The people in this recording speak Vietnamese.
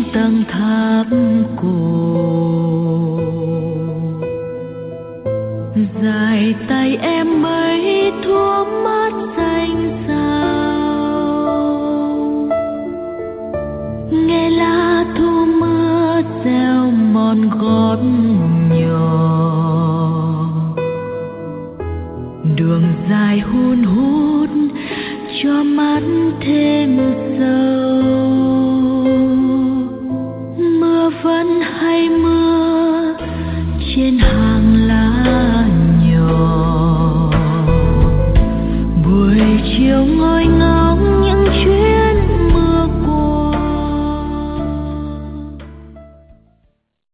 tầng tháp cổ. Dài tay em mấy thuở mắt xanh xao, nghe lá thu mưa reo mòn gót nhỏ. Đường dài hun hút cho mắt thêm sâu. Mưa vẫn hay mưa trên hàng lá